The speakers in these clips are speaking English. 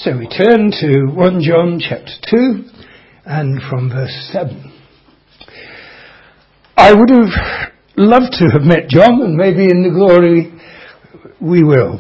So we turn to 1 John chapter 2 and from verse 7. I would have loved to have met John, and maybe in the glory we will.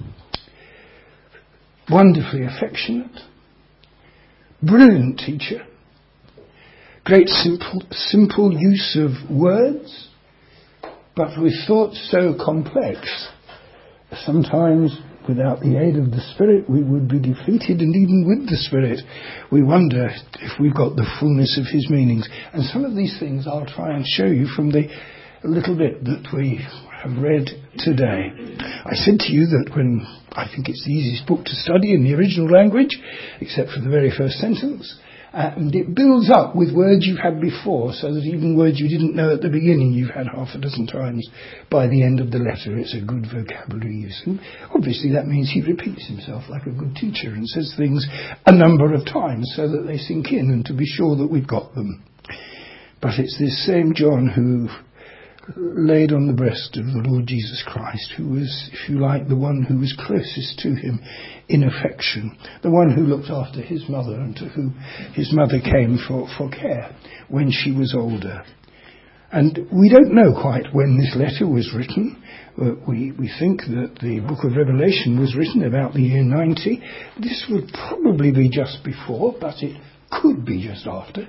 Wonderfully affectionate, brilliant teacher, great simple use of words, but with thoughts so complex, sometimes without the aid of the Spirit we would be defeated, and even with the Spirit we wonder if we've got the fullness of his meanings. And some of these things I'll try and show you from the little bit that we have read today. I said to you that when I think it's the easiest book to study in the original language, except for the very first sentence, and it builds up with words you've had before, so that even words you didn't know at the beginning you've had half a dozen times by the end of the letter. It's a good vocabulary use. And obviously that means he repeats himself like a good teacher and says things a number of times so that they sink in and to be sure that we've got them. But it's this same John who laid on the breast of the Lord Jesus Christ, who was, if you like, the one who was closest to him in affection, the one who looked after his mother and to whom his mother came for care when she was older. And we don't know quite when this letter was written. We think that the book of Revelation was written about the year 90. This would probably be just before, but it could be just after.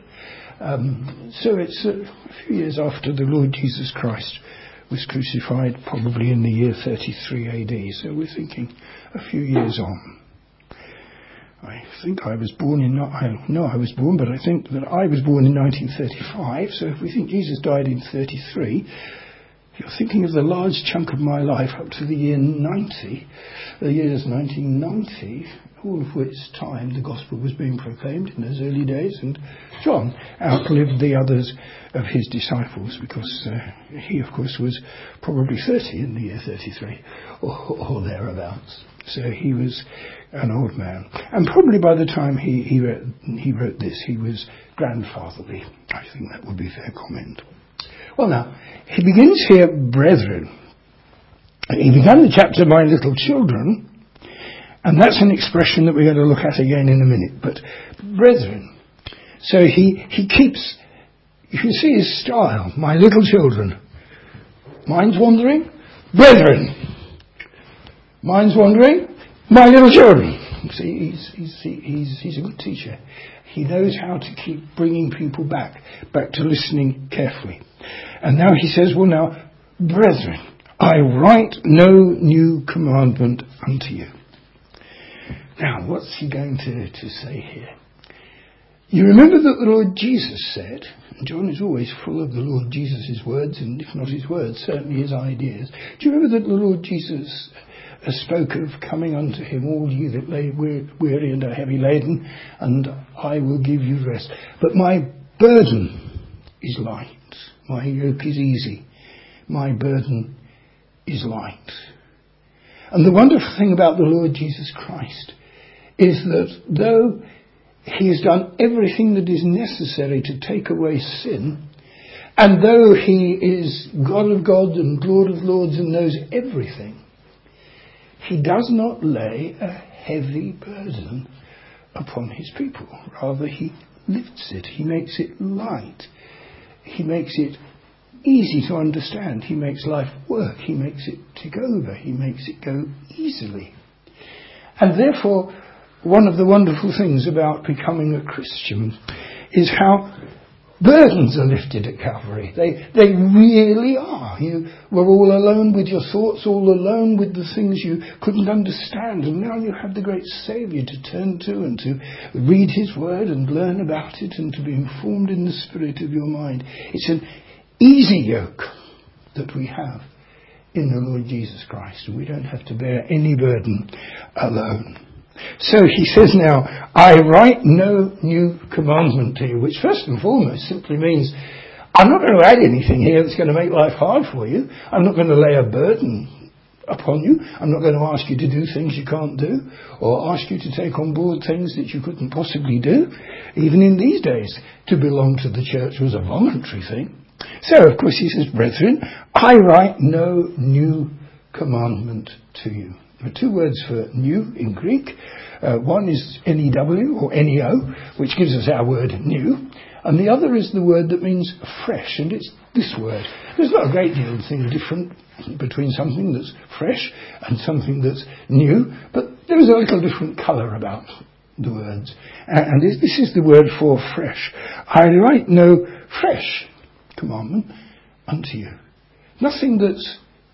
So it's a few years after the Lord Jesus Christ was crucified, probably in the year 33 AD. So we're thinking a few years on. I think I was born in, I know I was born, but I think that I was born in 1935. So if we think Jesus died in 33, you're thinking of the large chunk of my life up to the year 90, the years 1990, all of which time the gospel was being proclaimed in those early days, and John outlived the others of his disciples because he, of course, was probably 30 in the year 33 or thereabouts. So he was an old man, and probably by the time he wrote this, he was grandfatherly. I think that would be a fair comment. Well, now he begins here, brethren. He began the chapter, my little children. And that's an expression that we're going to look at again in a minute. But brethren. So he keeps, you can see his style. My little children. Mind's wandering? Brethren. Mind's wandering? My little children. See, he's a good teacher. He knows how to keep bringing people back to listening carefully. And now he says, well now, brethren, I write no new commandment unto you. Now, what's he going to say here? You remember that the Lord Jesus said, and John is always full of the Lord Jesus' words, and if not his words, certainly his ideas. Do you remember that the Lord Jesus spoke of coming unto him, all ye that lay weary and are heavy laden, and I will give you rest. But my burden is light. My yoke is easy. My burden is light. And the wonderful thing about the Lord Jesus Christ is that though he has done everything that is necessary to take away sin, and though he is God of gods and Lord of lords and knows everything, he does not lay a heavy burden upon his people. Rather, he lifts it. He makes it light. He makes it easy to understand. He makes life work. He makes it tick over. He makes it go easily. And therefore, one of the wonderful things about becoming a Christian is how burdens are lifted at Calvary. They really are. You were all alone with your thoughts, all alone with the things you couldn't understand, and now you have the great Saviour to turn to and to read his word and learn about it and to be informed in the spirit of your mind. It's an easy yoke that we have in the Lord Jesus Christ, and we don't have to bear any burden alone. So he says now, I write no new commandment to you, which first and foremost simply means I'm not going to add anything here that's going to make life hard for you. I'm not going to lay a burden upon you. I'm not going to ask you to do things you can't do, or ask you to take on board things that you couldn't possibly do. Even in these days, to belong to the church was a voluntary thing. So, of course, he says, brethren, I write no new commandment to you. There are two words for new in Greek. One is N-E-W or N-E-O, which gives us our word new. And the other is the word that means fresh, and it's this word. There's not a great deal of thing different between something that's fresh and something that's new, but there is a little different colour about the words. And this is the word for fresh. I write no fresh commandment unto you. Nothing that's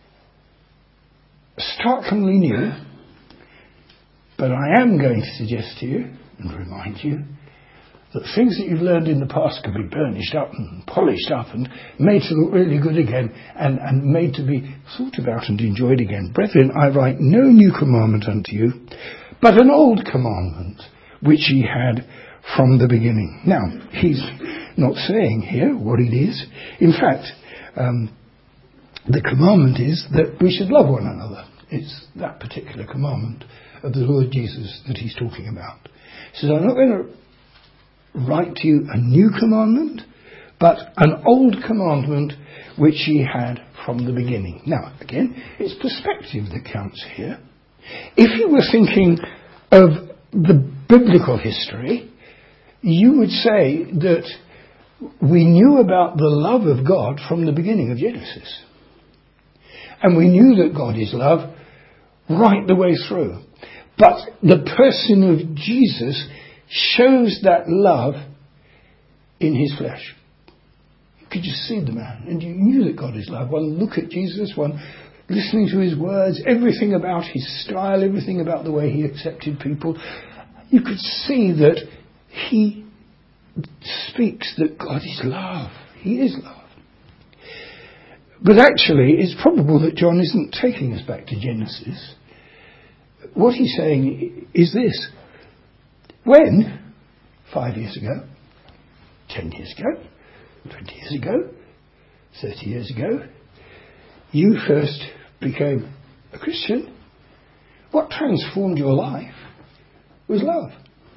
startlingly new, but I am going to suggest to you and remind you that things that you've learned in the past can be burnished up and polished up and made to look really good again and made to be thought about and enjoyed again. Brethren, I write no new commandment unto you, but an old commandment which ye had from the beginning. Now, he's not saying here what it is. In fact, the commandment is that we should love one another. It's that particular commandment of the Lord Jesus that he's talking about. He says, I'm not going to write to you a new commandment, but an old commandment which ye had from the beginning. Now, again, it's perspective that counts here. If you were thinking of the biblical history, you would say that we knew about the love of God from the beginning of Genesis. And we knew that God is love right the way through. But the person of Jesus shows that love in his flesh. You could just see the man, and you knew that God is love. One look at Jesus, one listening to his words, everything about his style, everything about the way he accepted people. You could see that he speaks that God is love. He is love. But actually, it's probable that John isn't taking us back to Genesis. What he's saying is this. When, 5 years ago, 10 years ago, 20 years ago, 30 years ago, you first became a Christian, what transformed your life was love.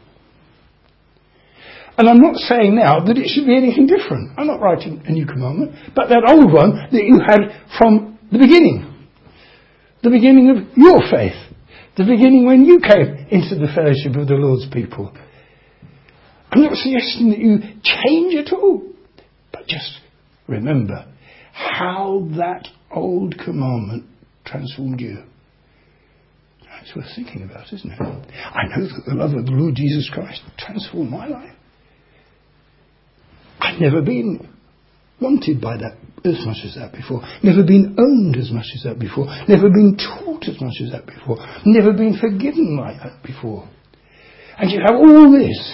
And I'm not saying now that it should be anything different. I'm not writing a new commandment, but that old one that you had from the beginning of your faith, the beginning when you came into the fellowship of the Lord's people. I'm not suggesting that you change at all, but just remember how that old commandment transformed you. It's worth thinking about, isn't it? I know that the love of the Lord Jesus Christ transformed my life. I've never been wanted by that as much as that before. Never been owned as much as that before. Never been taught as much as that before. Never been forgiven like that before. And you have all this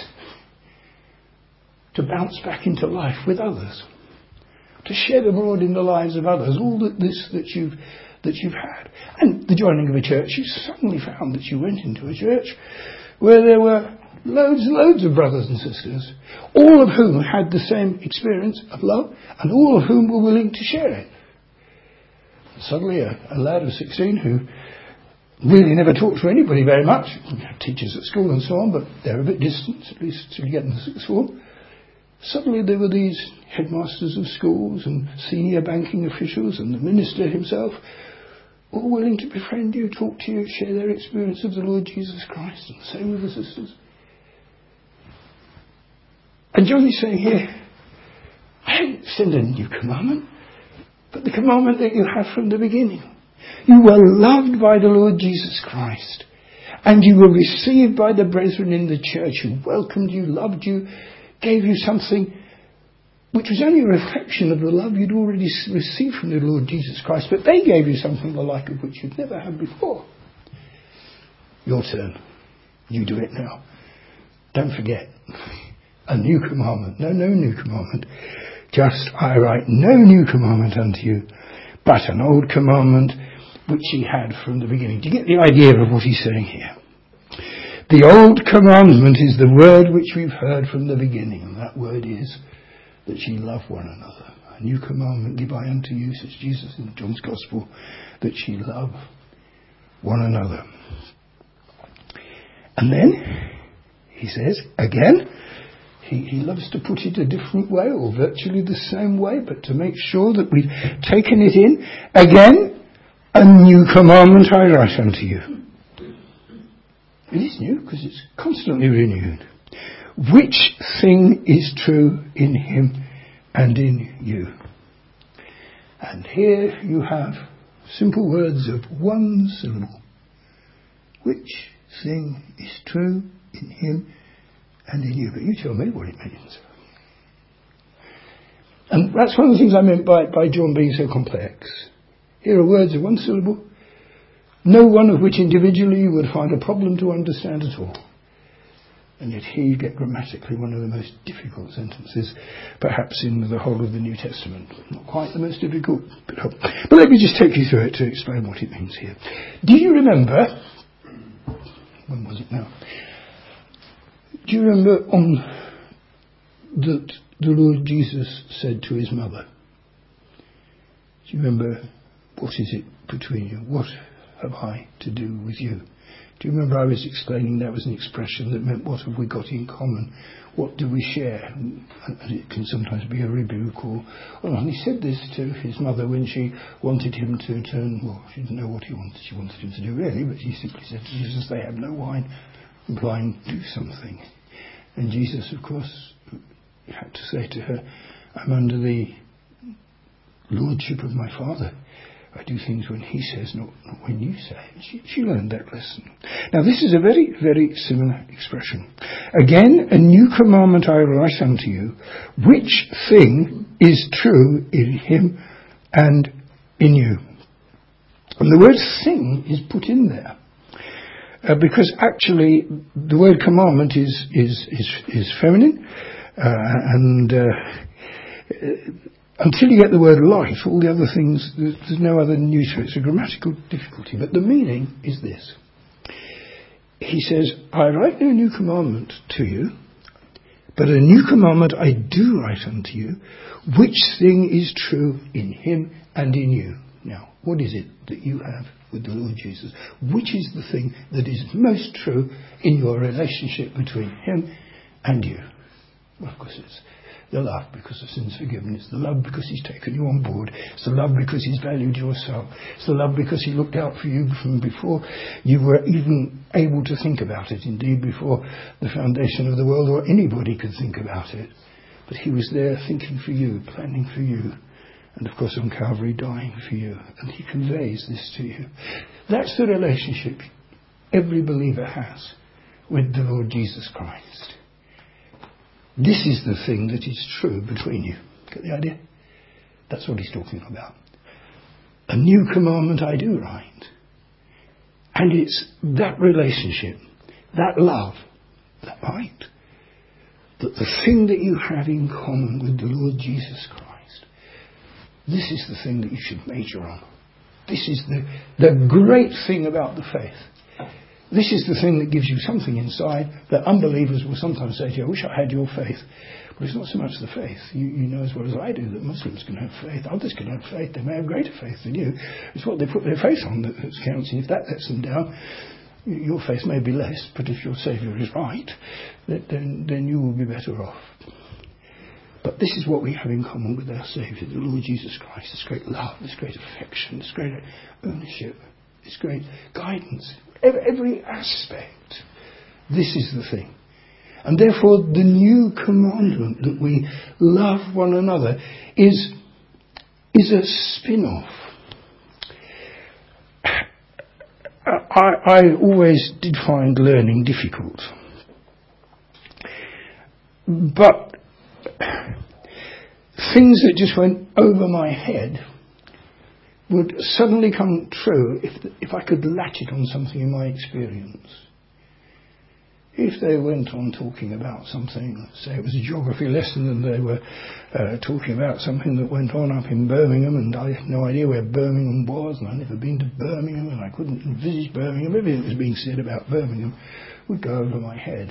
to bounce back into life with others, to shed abroad in the lives of others all that you've had. And the joining of a church, you suddenly found that you went into a church where there were loads and loads of brothers and sisters, all of whom had the same experience of love and all of whom were willing to share it. Suddenly a lad of 16 who really never talked to anybody very much, teachers at school and so on, but they're a bit distant, at least till you get in the sixth form. Suddenly there were these headmasters of schools and senior banking officials and the minister himself, all willing to befriend you, talk to you, share their experience of the Lord Jesus Christ, and the same with the sisters. And John is saying here, I didn't send a new commandment, but the commandment that you had from the beginning. You were loved by the Lord Jesus Christ, and you were received by the brethren in the church who welcomed you, loved you, gave you something which was only a reflection of the love you'd already received from the Lord Jesus Christ, but they gave you something the like of which you'd never had before. Your turn. You do it now. Don't forget. A new commandment. No new commandment. Just, I write no new commandment unto you, but an old commandment which ye had from the beginning. Do you get the idea of what he's saying here? The old commandment is the word which we've heard from the beginning, and that word is that ye love one another. A new commandment give I unto you, says Jesus in John's Gospel, that ye love one another. And then, he says, again, he loves to put it a different way, or virtually the same way, but to make sure that we've taken it in. Again, a new commandment I write unto you. It is new because it's constantly renewed. Which thing is true in him and in you? And here you have simple words of one syllable. Which thing is true in him and in you? But you tell me what it means. And that's one of the things I meant by John being so complex. Here are words of one syllable, no one of which individually you would find a problem to understand at all. And yet here you get grammatically one of the most difficult sentences, perhaps in the whole of the New Testament. Not quite the most difficult, but let me just take you through it to explain what it means here. Do you remember, when was it now? Do you remember that the Lord Jesus said to his mother, do you remember, what is it between you? What have I to do with you? Do you remember I was explaining that was an expression that meant what have we got in common? What do we share? And it can sometimes be a rebuke or and he said this to his mother when she wanted him to turn, well, she didn't know what she wanted him to do really, but she simply said to Jesus, they have no wine, implying do something. And Jesus, of course, had to say to her, I'm under the lordship of my Father. I do things when he says, not when you say. She learned that lesson. Now this is a very, very similar expression. Again, a new commandment I write unto you, which thing is true in him and in you. And the word thing is put in there. Because actually the word commandment is feminine. Until you get the word life, all the other things, there's no other neuter. It's a grammatical difficulty. But the meaning is this. He says, I write no new commandment to you, but a new commandment I do write unto you, which thing is true in him and in you. Now, what is it that you have with the Lord Jesus? Which is the thing that is most true in your relationship between him and you? Well, of course, it's the love because of sins forgiven. It's the love because he's taken you on board. It's the love because he's valued your soul. It's the love because he looked out for you from before you were even able to think about it. Indeed, before the foundation of the world or anybody could think about it. But he was there thinking for you, planning for you. And of course on Calvary dying for you. And he conveys this to you. That's the relationship every believer has with the Lord Jesus Christ. This is the thing that is true between you. Get the idea? That's what he's talking about. A new commandment I do write. And it's that relationship, that love, that light, that the thing that you have in common with the Lord Jesus Christ, this is the thing that you should major on. This is the great thing about the faith. This is the thing that gives you something inside that unbelievers will sometimes say to you, I wish I had your faith. But it's not so much the faith. You know as well as I do that Muslims can have faith. Others can have faith. They may have greater faith than you. It's what they put their faith on that counts. And if that lets them down, your faith may be less. But if your Saviour is right, then you will be better off. But this is what we have in common with our Saviour, the Lord Jesus Christ. This great love, this great affection, this great ownership, this great guidance. Every aspect. This is the thing. And therefore the new commandment that we love one another is a spin-off. I always did find learning difficult. But things that just went over my head would suddenly come true if I could latch it on something in my experience. If they went on talking about something, say it was a geography lesson and they were talking about something that went on up in Birmingham and I had no idea where Birmingham was and I'd never been to Birmingham and I couldn't envisage Birmingham, everything that was being said about Birmingham would go over my head.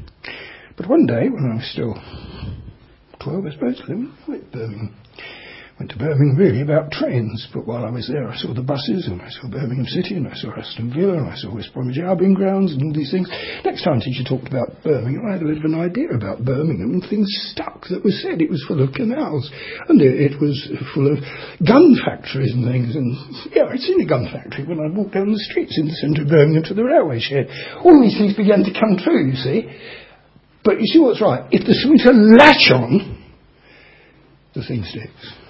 But one day when I was still 12, I suppose, living with Birmingham, Went to Birmingham really about trains, but while I was there I saw the buses, and I saw Birmingham City, and I saw Aston Villa, and I saw West Bromwich Albion grounds and all these things. Next time teacher talked about Birmingham, I had a bit of an idea about Birmingham, and things stuck that was said. It was full of canals, and it was full of gun factories and things, and yeah, I'd seen a gun factory when I walked down the streets in the centre of Birmingham to the railway shed. All these things began to come true, you see. But you see what's right, if there's something to latch on, the thing sticks.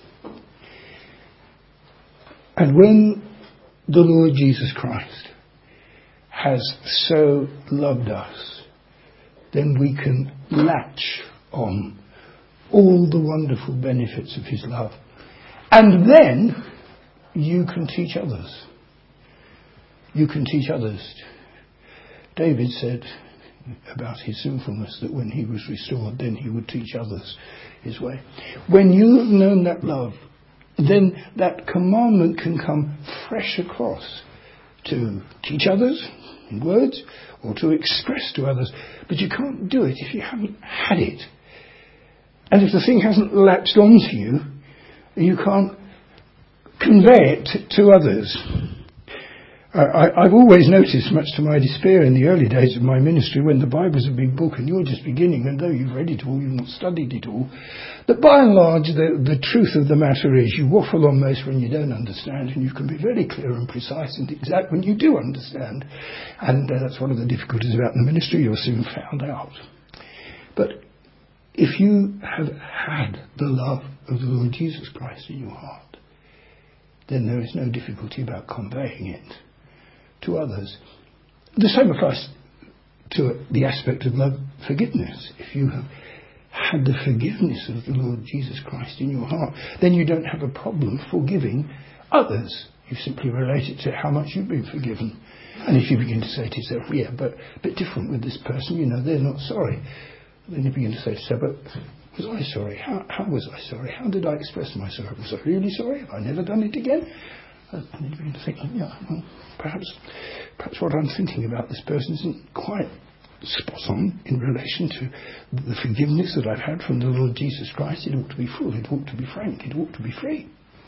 And when the Lord Jesus Christ has so loved us, then we can latch on all the wonderful benefits of his love. And then you can teach others. You can teach others. David said about his sinfulness that when he was restored, then he would teach others his way. When you have known that love, then that commandment can come fresh across to teach others in words or to express to others. But you can't do it if you haven't had it. And if the thing hasn't latched onto you, you can't convey it to others. I've always noticed, much to my despair in the early days of my ministry, when the Bible's a big book and you're just beginning, and though you've read it all, you've not studied it all, that by and large the truth of the matter is you waffle on most when you don't understand, and you can be very clear and precise and exact when you do understand. And that's one of the difficulties about the ministry. You're soon found out. But if you have had the love of the Lord Jesus Christ in your heart, then there is no difficulty about conveying it to others. The same applies to the aspect of love, forgiveness. If you have had the forgiveness of the Lord Jesus Christ in your heart, then you don't have a problem forgiving others. You simply relate it to how much you've been forgiven. And if you begin to say to yourself, yeah, but a bit different with this person, they're not sorry, then you begin to say to yourself, but was I sorry? How was I sorry? How did I express my sorrow? Was I really sorry? Have I never done it again? And you begin to think, perhaps what I'm thinking about this person isn't quite spot on in relation to the forgiveness that I've had from the Lord Jesus Christ. It ought to be full, it ought to be frank, it ought to be free.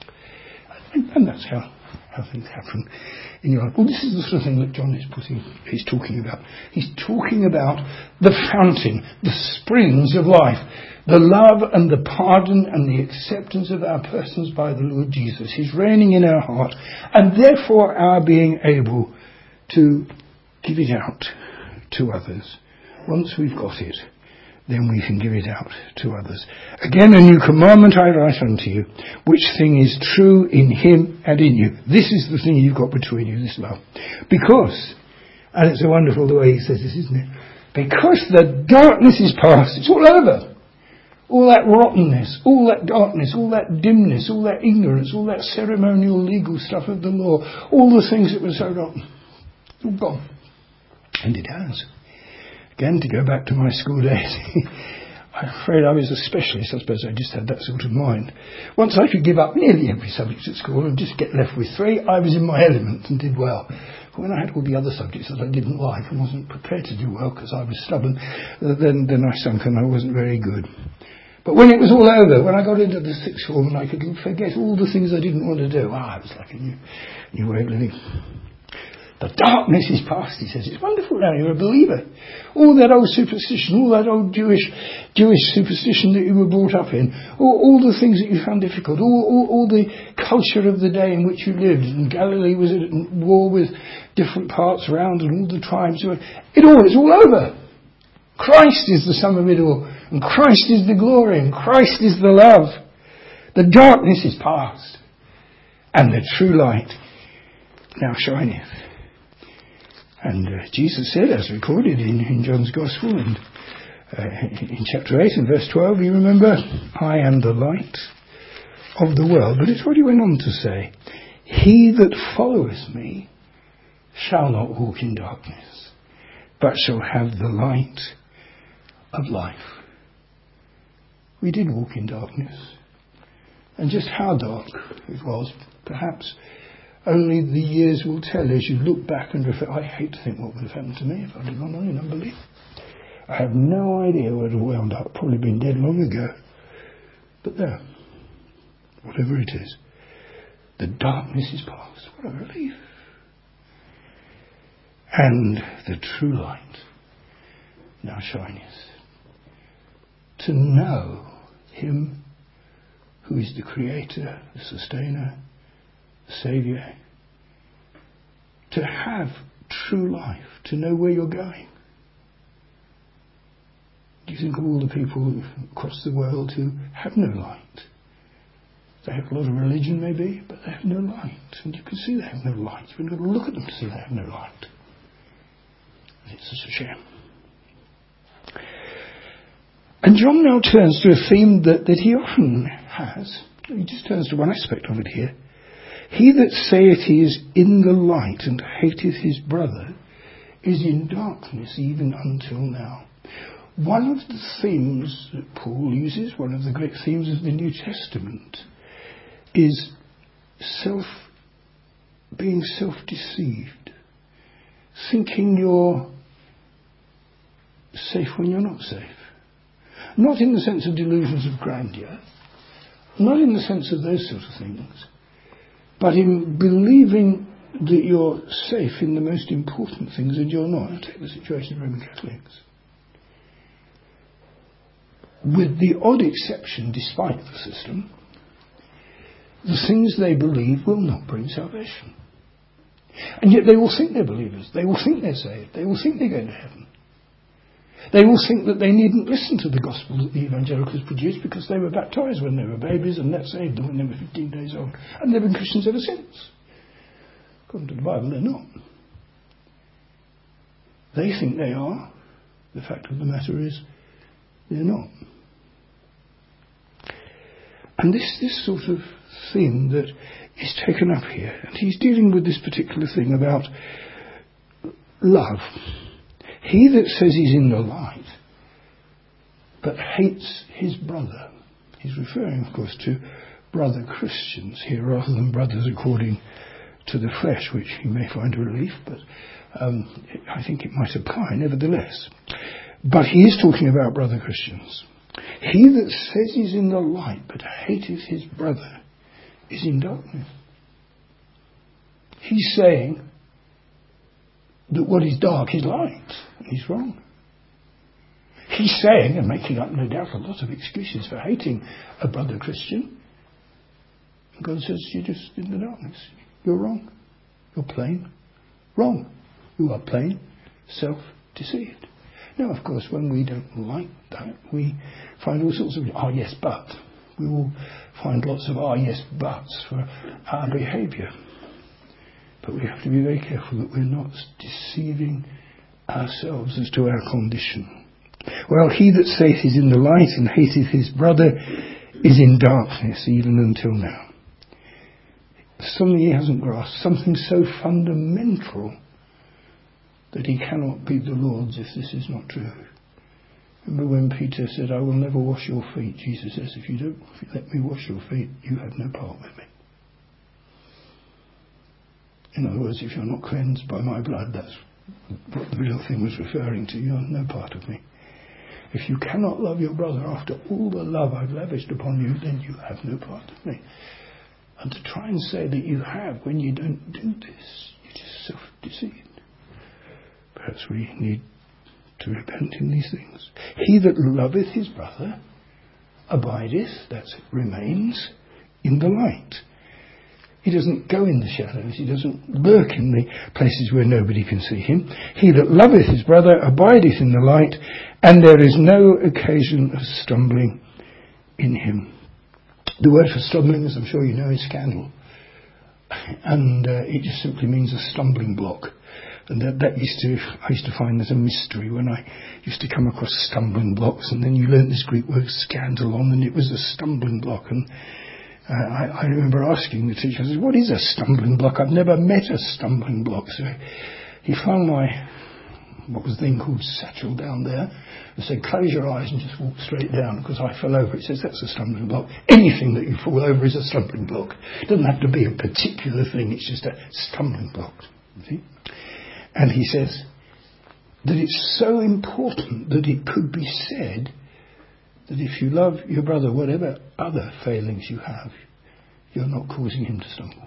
And that's how things happen in your life. Well, this is the sort of thing that John he's talking about. He's talking about the fountain, the springs of life, the love and the pardon and the acceptance of our persons by the Lord Jesus. He's reigning in our heart, and therefore our being able to give it out to others. Once we've got it, then we can give it out to others. Again, a new commandment I write unto you, which thing is true in him and in you. This is the thing you've got between you, this love. Because, and it's so wonderful the way he says this, isn't it? Because the darkness is past, it's all over. All that rottenness, all that darkness, all that dimness, all that ignorance, all that ceremonial legal stuff of the law, all the things that were so rotten, it's all gone. And it has. Again, to go back to my school days, I'm afraid I was a specialist. I suppose I just had that sort of mind. Once I could give up nearly every subject at school and just get left with 3, I was in my element and did well. But when I had all the other subjects that I didn't like and wasn't prepared to do well because I was stubborn, then I sunk and I wasn't very good. But when it was all over, when I got into the 6th form and I could forget all the things I didn't want to do, it was like a new way of living. The darkness is past, he says. It's wonderful now, you're a believer. All that old superstition, all that old Jewish superstition that you were brought up in, all the things that you found difficult, all the culture of the day in which you lived, and Galilee was at war with different parts around, and all the tribes, it's all over. Christ is the sum of it all, and Christ is the glory, and Christ is the love. The darkness is past, and the true light now shineth. And Jesus said, as recorded in John's Gospel, and in chapter 8 and verse 12, you remember, I am the light of the world. But it's what he went on to say. He that followeth me shall not walk in darkness, but shall have the light of life. We did walk in darkness. And just how dark it was, perhaps only the years will tell as you look back and reflect. I hate to think what would have happened to me if I'd have gone on in unbelief. I have no idea where it would have wound up. Probably been dead long ago. But there. whatever it is. The darkness is past. What a relief. And the true light now shineth. To know him who is the creator, the sustainer, the saviour. To have true life, to know where you're going. Do you think of all the people across the world who have no light? They have a lot of religion maybe, but they have no light. And you can see they have no light. You've got to look at them to see they have no light. And it's such a shame. And John now turns to a theme that he often has. He just turns to one aspect of it here. He that saith he is in the light and hateth his brother is in darkness even until now. One of the themes that Paul uses, one of the great themes of the New Testament, is being self-deceived. Thinking you're safe when you're not safe. Not in the sense of delusions of grandeur, not in the sense of those sort of things, but in believing that you're safe in the most important things and you're not. I'll take the situation of Roman Catholics. With the odd exception, despite the system, the things they believe will not bring salvation. And yet they will think they're believers. They will think they're saved. They will think they're going to heaven. They will think that they needn't listen to the gospel that the evangelicals produced because they were baptised when they were babies and that saved them when they were 15 days old. And they've been Christians ever since. According to the Bible, they're not. They think they are. The fact of the matter is, they're not. And this sort of thing that is taken up here, and he's dealing with this particular thing about love. He that says he's in the light, but hates his brother. He's referring, of course, to brother Christians here rather than brothers according to the flesh, which you may find a relief, but I think it might apply nevertheless. But he is talking about brother Christians. He that says he's in the light, but hateth his brother, is in darkness. He's saying that what is dark is light, and he's wrong. He's saying, and making up no doubt a lot of excuses for hating a brother Christian, and God says, you're just in the darkness. You're wrong. You're plain wrong. You are plain self-deceived. Now, of course, when we don't like that, we find all sorts of, yes, but. We will find lots of, yes, buts for our behaviour. But we have to be very careful that we're not deceiving ourselves as to our condition. Well, he that saith he's in the light and hateth his brother is in darkness even until now. Something he hasn't grasped, something so fundamental that he cannot be the Lord's if this is not true. Remember when Peter said, I will never wash your feet? Jesus says, if you let me wash your feet, you have no part with me. In other words, if you're not cleansed by my blood, that's what the real thing was referring to. You're no part of me. If you cannot love your brother after all the love I've lavished upon you, then you have no part of me. And to try and say that you have when you don't do this, you're just self-deceived. Perhaps we need to repent in these things. He that loveth his brother abideth, that's it, remains in the light. He doesn't go in the shadows. He doesn't lurk in the places where nobody can see him. He that loveth his brother abideth in the light, and there is no occasion of stumbling in him. The word for stumbling, as I'm sure you know, is scandal. And it just simply means a stumbling block. And I used to find as a mystery when I used to come across stumbling blocks, and then you learn this Greek word scandalon, and it was a stumbling block. And I remember asking the teacher, I said, what is a stumbling block? I've never met a stumbling block. So he found my, what was then called satchel down there, and said, close your eyes and just walk straight down, because I fell over. It says that's a stumbling block. Anything that you fall over is a stumbling block. It doesn't have to be a particular thing, it's just a stumbling block. See? And he says that it's so important that it could be said that if you love your brother, whatever other failings you have, you're not causing him to stumble.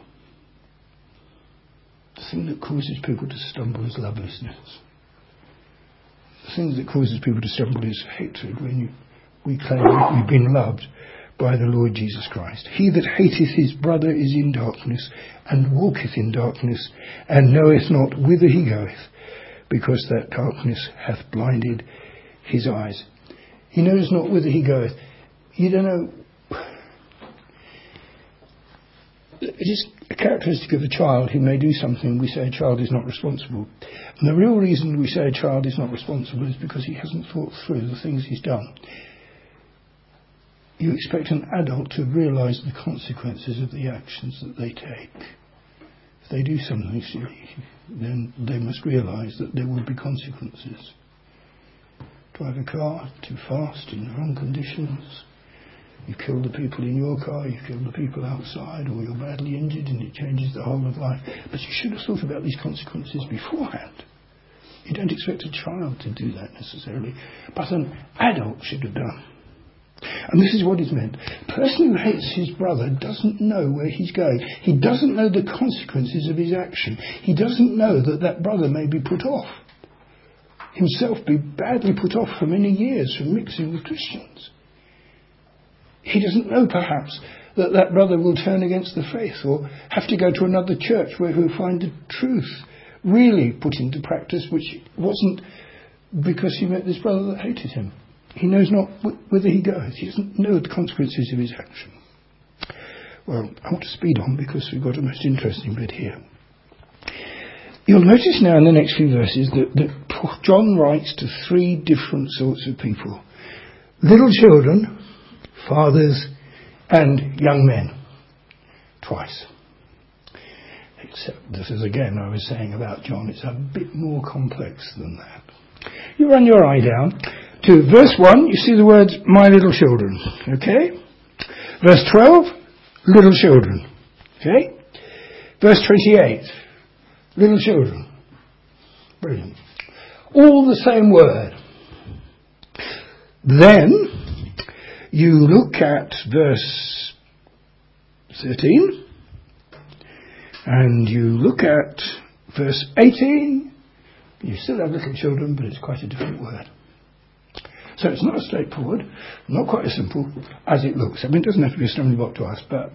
The thing that causes people to stumble is lovelessness. The thing that causes people to stumble is hatred, when we claim we've been loved by the Lord Jesus Christ. He that hateth his brother is in darkness, and walketh in darkness, and knoweth not whither he goeth, because that darkness hath blinded his eyes. He knows not whither he goeth. You don't know. It is a characteristic of a child who may do something. We say a child is not responsible. And the real reason we say a child is not responsible is because he hasn't thought through the things he's done. You expect an adult to realise the consequences of the actions that they take. If they do something silly, then they must realise that there will be consequences. Drive a car too fast in the wrong conditions. You kill the people in your car, you kill the people outside, or you're badly injured and it changes the whole of life. But you should have thought about these consequences beforehand. You don't expect a child to do that necessarily, but an adult should have done. And this is what is meant. The person who hates his brother doesn't know where he's going. He doesn't know the consequences of his action. He doesn't know that that brother may be put off. Himself be badly put off for many years from mixing with Christians. He doesn't know, perhaps, that that brother will turn against the faith or have to go to another church where he'll find the truth really put into practice, which wasn't because he met this brother that hated him. He knows not whither he goes. He doesn't know the consequences of his action. Well, I want to speed on because we've got a most interesting bit here. You'll notice now in the next few verses that John writes to three different sorts of people. Little children, fathers, and young men. Twice. Except this is again, I was saying about John, it's a bit more complex than that. You run your eye down to verse 1, you see the words, my little children. Okay? Verse 12, little children. Okay? Verse 28, little children. Brilliant. All the same word. Then you look at verse 13 and you look at verse 18. You still have little children, but it's quite a different word. So it's not as straightforward, not quite as simple as it looks. I mean, it doesn't have to be a stumbling block to us, but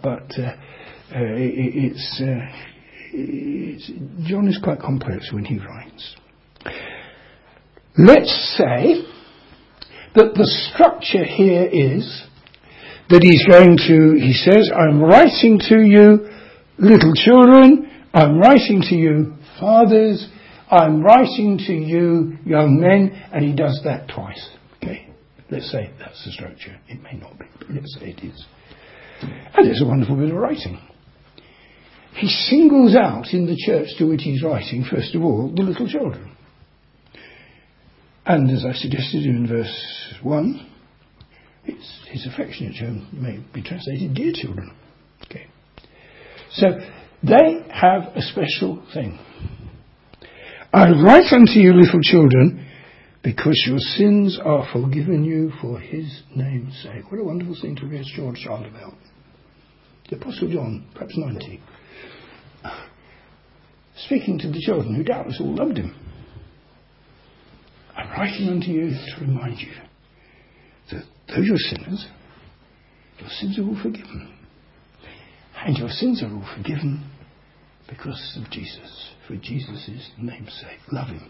John is quite complex when he writes. Let's say that the structure here is that he says, I'm writing to you little children, I'm writing to you fathers, I'm writing to you young men, and he does that twice. Okay? Let's say that's the structure. It may not be, but let's say it is. And it's a wonderful bit of writing. He singles out in the church to which he's writing, first of all, the little children. And as I suggested in verse 1, it's his affectionate children, may be translated dear children. Okay. So they have a special thing. I write unto you, little children, because your sins are forgiven you for his name's sake. What a wonderful thing to be a child about. The Apostle John, perhaps 90, speaking to the children who doubtless all loved him. I'm writing unto you to remind you that though you're sinners, your sins are all forgiven. And your sins are all forgiven because of Jesus, for Jesus' name's sake. Love him.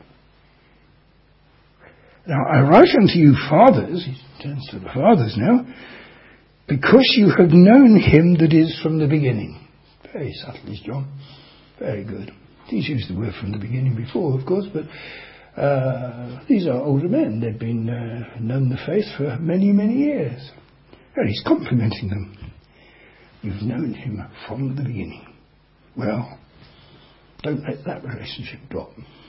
Now, I write unto you, fathers, he turns to the fathers now, because you have known him that is from the beginning. Very subtle is John. Very good. He's used the word from the beginning before, of course, but these are older men. They've been known the faith for many, many years. And he's complimenting them. You've known him from the beginning. Well, don't let that relationship drop.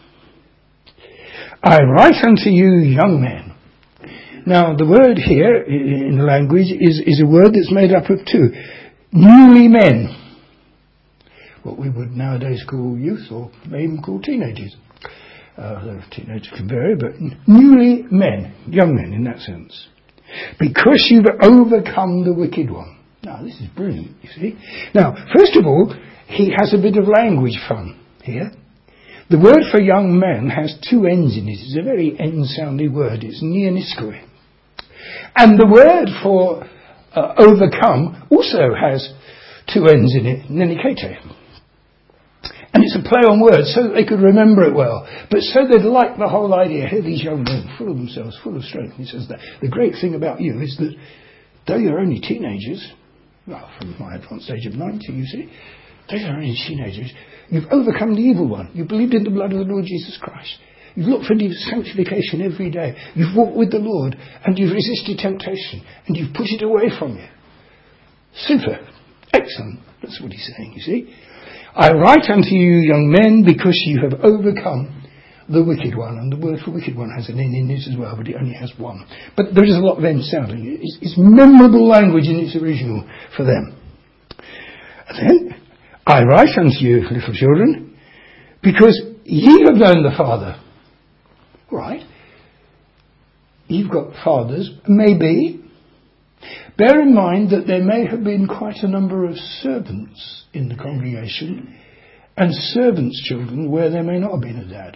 I write unto you, young men. Now, the word here in the language is a word that's made up of two. Newly men. What we would nowadays call youth, or maybe even call teenagers. Though teenagers can vary, but newly men, young men in that sense. Because you've overcome the wicked one. Now, this is brilliant, you see. Now, first of all, he has a bit of language fun here. The word for young men has two N's in it. It's a very N-sounding word. It's neoniskoi. And the word for overcome also has two N's in it, nenikete. And it's a play on words so that they could remember it well. But so they'd like the whole idea. Here these young men, full of themselves, full of strength. He says that the great thing about you is that though you're only teenagers, well, from my advanced age of 90, you see, though you're only teenagers, you've overcome the evil one. You believed in the blood of the Lord Jesus Christ. You've looked for sanctification every day. You've walked with the Lord and you've resisted temptation and you've put it away from you. Super. Excellent. That's what he's saying, you see. I write unto you, young men, because you have overcome the wicked one. And the word for wicked one has an N in it as well, but it only has one. But there is a lot of N sounding. It's memorable language in its original for them. And then, I write unto you, little children, because ye have known the Father. Right. You've got fathers, maybe. Bear in mind that there may have been quite a number of servants in the congregation and servants' children where there may not have been a dad.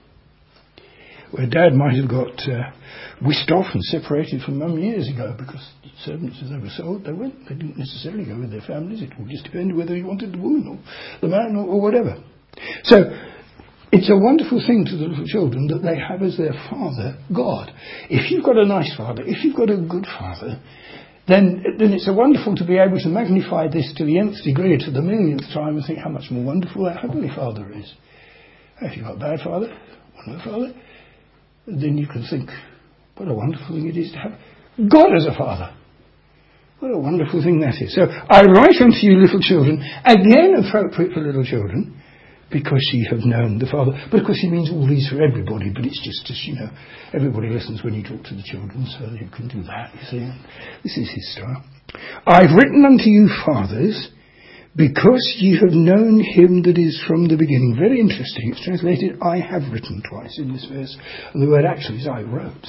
Where dad might have got whisked off and separated from mum years ago because servants, as they were sold, they went. They didn't necessarily go with their families. It all just depended whether you wanted the woman or the man or whatever. So, it's a wonderful thing to the little children that they have as their father, God. If you've got a nice father, if you've got a good father, then it's a wonderful to be able to magnify this to the nth degree, to the millionth time, and think how much more wonderful our Heavenly Father is. If you've got a bad father, wonderful father, then you can think, what a wonderful thing it is to have God as a father. What a wonderful thing that is. So, I write unto you, little children, again appropriate for little children, because ye have known the Father. But of course he means all these for everybody, but it's just as, everybody listens when you talk to the children, so you can do that, you see. This is his style. I've written unto you, fathers, because ye have known him that is from the beginning. Very interesting. It's translated, I have written twice in this verse. And the word actually is I wrote.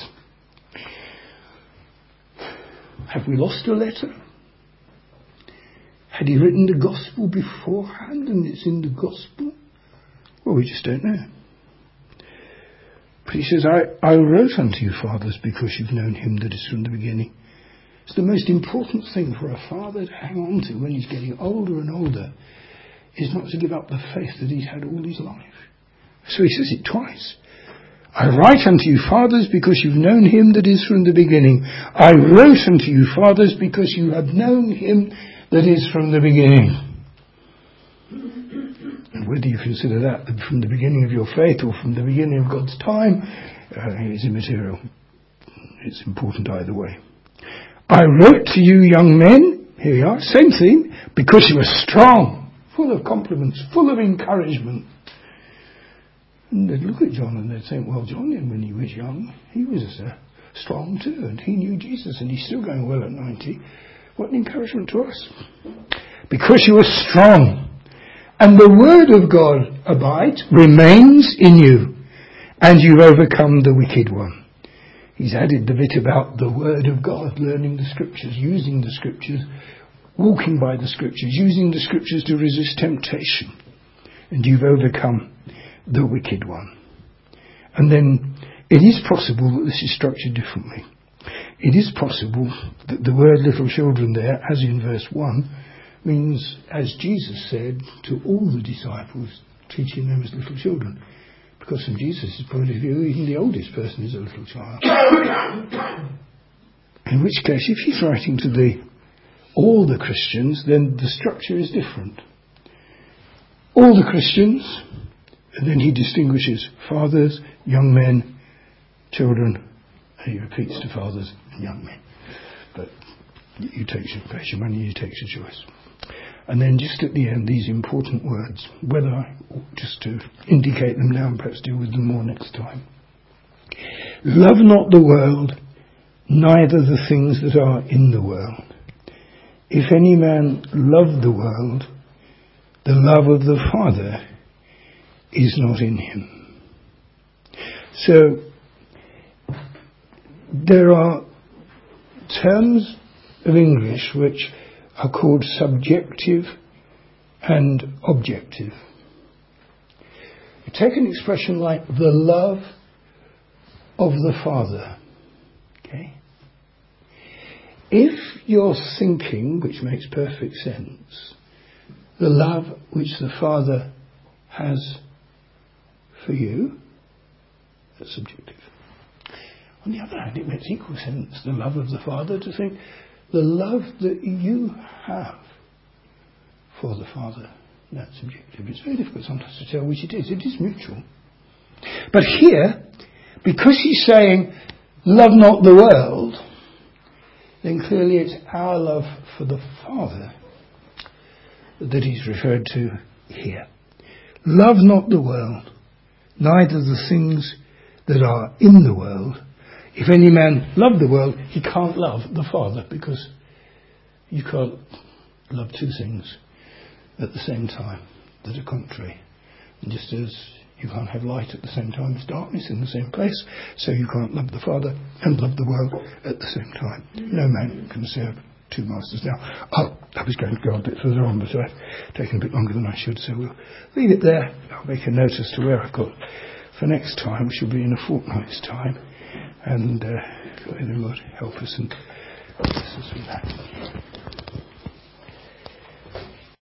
Have we lost a letter? Had he written the gospel beforehand and it's in the gospel? Well, we just don't know. But he says, I wrote unto you, fathers, because you've known him that is from the beginning. It's the most important thing for a father to hang on to when he's getting older and older, is not to give up the faith that he's had all his life. So he says it twice. I write unto you, fathers, because you've known him that is from the beginning. I wrote unto you, fathers, because you have known him that is from the beginning. And whether you consider that from the beginning of your faith or from the beginning of God's time is immaterial. It's important either way. I wrote to you, young men, here we are, same thing, because you are strong, full of compliments, full of encouragement. And they'd look at John and they'd think, well, John, when he was young, he was strong too, and he knew Jesus, and he's still going well at 90. What an encouragement to us. Because you are strong, and the word of God abides, remains in you, and you've overcome the wicked one. He's added the bit about the word of God, learning the scriptures, using the scriptures, walking by the scriptures, using the scriptures to resist temptation. And you've overcome the wicked one. And then it is possible that this is structured differently. It is possible that the word little children there, as in verse 1, means, as Jesus said to all the disciples, teaching them as little children. Because from Jesus' point of view, even the oldest person is a little child. In which case, if he's writing to all the Christians, then the structure is different. All the Christians, and then he distinguishes fathers, young men, children, and he repeats to fathers and young men. But you take your money, you take your choice. And then just at the end, these important words, whether I ought just to indicate them now and perhaps deal with them more next time. Love not the world, neither the things that are in the world. If any man love the world, the love of the Father is not in him. So, there are terms of English which are called subjective and objective. You take an expression like the love of the Father. Okay? If you're thinking, which makes perfect sense, the love which the Father has for you, that's subjective. On the other hand, it makes equal sense, the love of the Father, to think the love that you have for the Father, that's subjective. It's very difficult sometimes to tell which it is. It is mutual. But here, because he's saying, love not the world, then clearly it's our love for the Father that he's referred to here. Love not the world, neither the things that are in the world. If any man love the world, he can't love the Father, because you can't love two things at the same time that are contrary. And just as you can't have light at the same time as darkness in the same place, so you can't love the Father and love the world at the same time. No man can serve two masters. Now, I was going to go a bit further on, but I've taken a bit longer than I should, so we'll leave it there. I'll make a note as to where I've got for next time, which will be in a fortnight's time. And the Lord help us and bless us with that.